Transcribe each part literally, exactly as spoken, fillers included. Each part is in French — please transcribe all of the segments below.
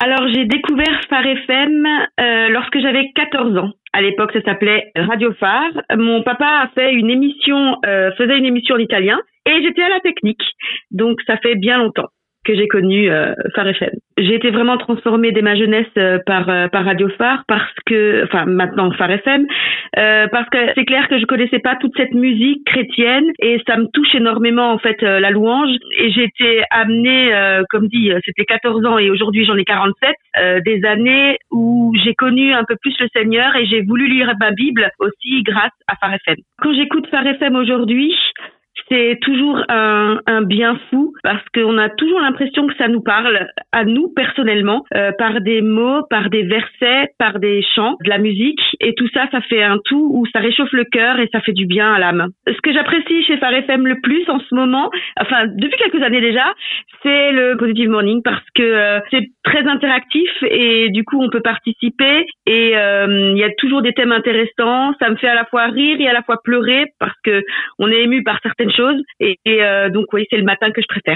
Alors, j'ai découvert Phare F M euh, lorsque j'avais quatorze ans. À l'époque, ça s'appelait Radio Phare. Mon papa a fait une émission, euh, faisait une émission en italien, et j'étais à la technique. Donc, ça fait bien longtemps que j'ai connu euh, Phare F M. J'ai été vraiment transformée dès ma jeunesse euh, par euh, par Radio Phare parce que, enfin maintenant Phare F M, euh, parce que c'est clair que je connaissais pas toute cette musique chrétienne et ça me touche énormément en fait euh, la louange, et j'ai été amenée, euh, comme dit, c'était quatorze ans et aujourd'hui j'en ai quarante-sept, euh, des années où j'ai connu un peu plus le Seigneur et j'ai voulu lire ma Bible aussi grâce à Phare F M. Quand j'écoute Phare F M aujourd'hui, c'est toujours un, un bien fou parce qu'on a toujours l'impression que ça nous parle à nous personnellement, euh, par des mots, par des versets, par des chants, de la musique, et tout ça, ça fait un tout où ça réchauffe le cœur et ça fait du bien à l'âme. Ce que j'apprécie chez Phare F M le plus en ce moment, enfin depuis quelques années déjà, c'est le Positive Morning parce que euh, c'est très interactif et du coup on peut participer et il euh, y a toujours des thèmes intéressants. Ça me fait à la fois rire et à la fois pleurer parce que on est ému par certaines choses et, et euh, donc oui, c'est le matin que je préfère.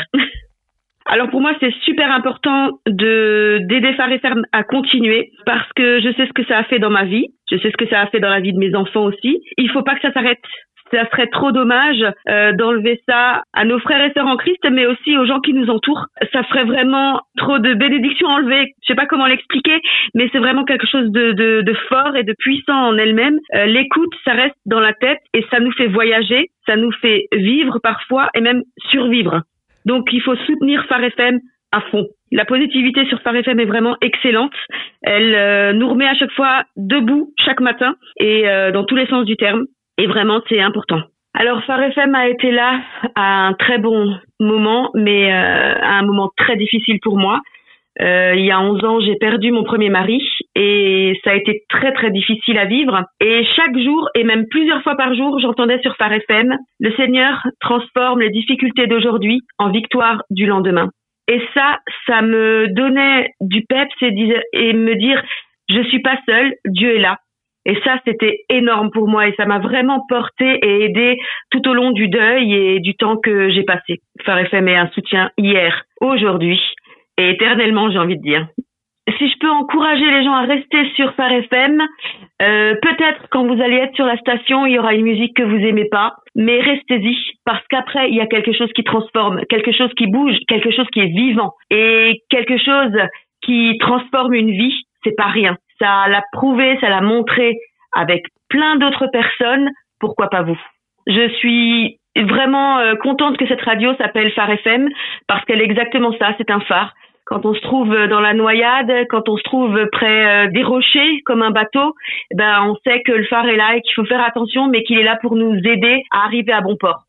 Alors pour moi, c'est super important de d'aider Phare F M à continuer parce que je sais ce que ça a fait dans ma vie, je sais ce que ça a fait dans la vie de mes enfants aussi. Il faut pas que ça s'arrête. Ça serait trop dommage euh, d'enlever ça à nos frères et sœurs en Christ, mais aussi aux gens qui nous entourent. Ça ferait vraiment trop de bénédictions enlevées. Je sais pas comment l'expliquer, mais c'est vraiment quelque chose de, de, de fort et de puissant en elle-même. Euh, l'écoute, ça reste dans la tête et ça nous fait voyager, ça nous fait vivre parfois et même survivre. Donc il faut soutenir Phare F M à fond. La positivité sur Phare F M est vraiment excellente. Elle euh, nous remet à chaque fois debout chaque matin et euh, dans tous les sens du terme. Et vraiment, c'est important. Alors, Phare F M a été là à un très bon moment, mais euh, à un moment très difficile pour moi. Euh, il y a onze ans, j'ai perdu mon premier mari et ça a été très, très difficile à vivre. Et chaque jour, et même plusieurs fois par jour, j'entendais sur Phare F M, le Seigneur transforme les difficultés d'aujourd'hui en victoire du lendemain. Et ça, ça me donnait du peps et, dis- et me dire, je suis pas seule, Dieu est là. Et ça, c'était énorme pour moi et ça m'a vraiment porté et aidé tout au long du deuil et du temps que j'ai passé. Phare F M est un soutien hier, aujourd'hui et éternellement, j'ai envie de dire. Si je peux encourager les gens à rester sur Phare F M, euh, peut-être quand vous allez être sur la station, il y aura une musique que vous aimez pas, mais restez-y parce qu'après, il y a quelque chose qui transforme, quelque chose qui bouge, quelque chose qui est vivant et quelque chose qui transforme une vie, c'est pas rien. Ça l'a prouvé, ça l'a montré avec plein d'autres personnes, pourquoi pas vous. Je suis vraiment euh, contente que cette radio s'appelle Phare F M parce qu'elle est exactement ça, c'est un phare. Quand on se trouve dans la noyade, quand on se trouve près euh, des rochers comme un bateau, ben on sait que le phare est là et qu'il faut faire attention, mais qu'il est là pour nous aider à arriver à bon port.